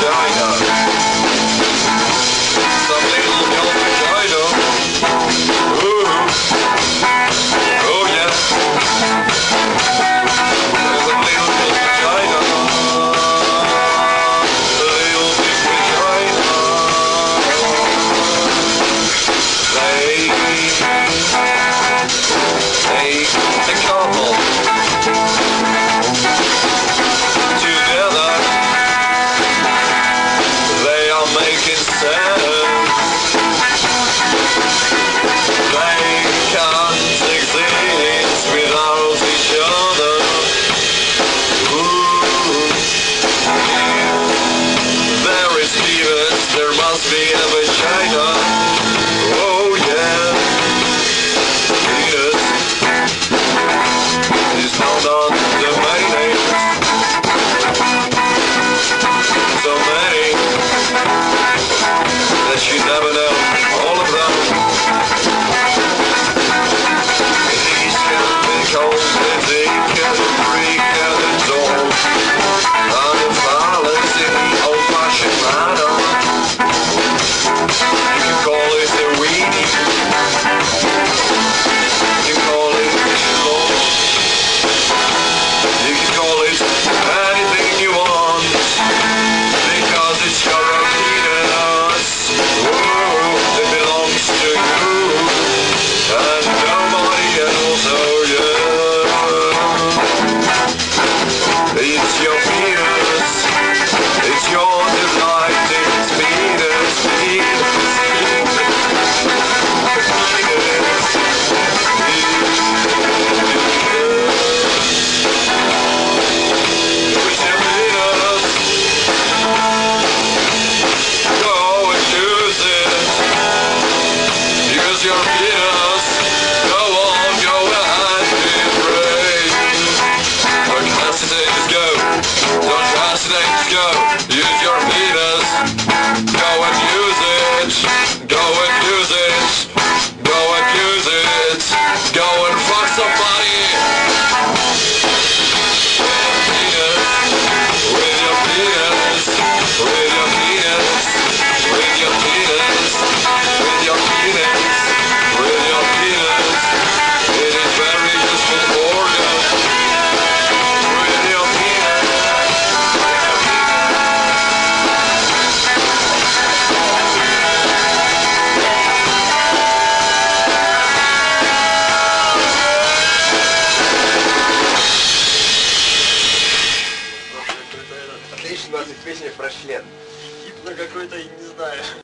vagina. Some little girl vagina. Ooh. Oh yeah. There's a little girl vagina. A little big vagina. They a couple together. They are making sense. They can't exist without each other. Ooh. There is penis, there must be a vagina. Oh yeah. Penis is not on the mayonnaise. So many that you never know all of them. These can be cold, they can freak and adore. And the violence in the old-fashioned manner. You can call it a weenie. You can call it a schlong. You can call it anything you want. Because it's your own penis. Whoa, it belongs to you. And nobody else, oh yeah. It's your penis. It's your delight. It's penis, penis, your penis, go on, go ahead, be brave. Don't hesitate, just go. Don't hesitate, just go. Use your penis. Go and use it. Go and use it. Go and use it. Go and fuck somebody. With your penis. With your penis. With your penis. With your penis. With your penis, it is very useful organ. With your penis, Отлично, у нас есть песня про член. Гипно какой-то, я не знаю.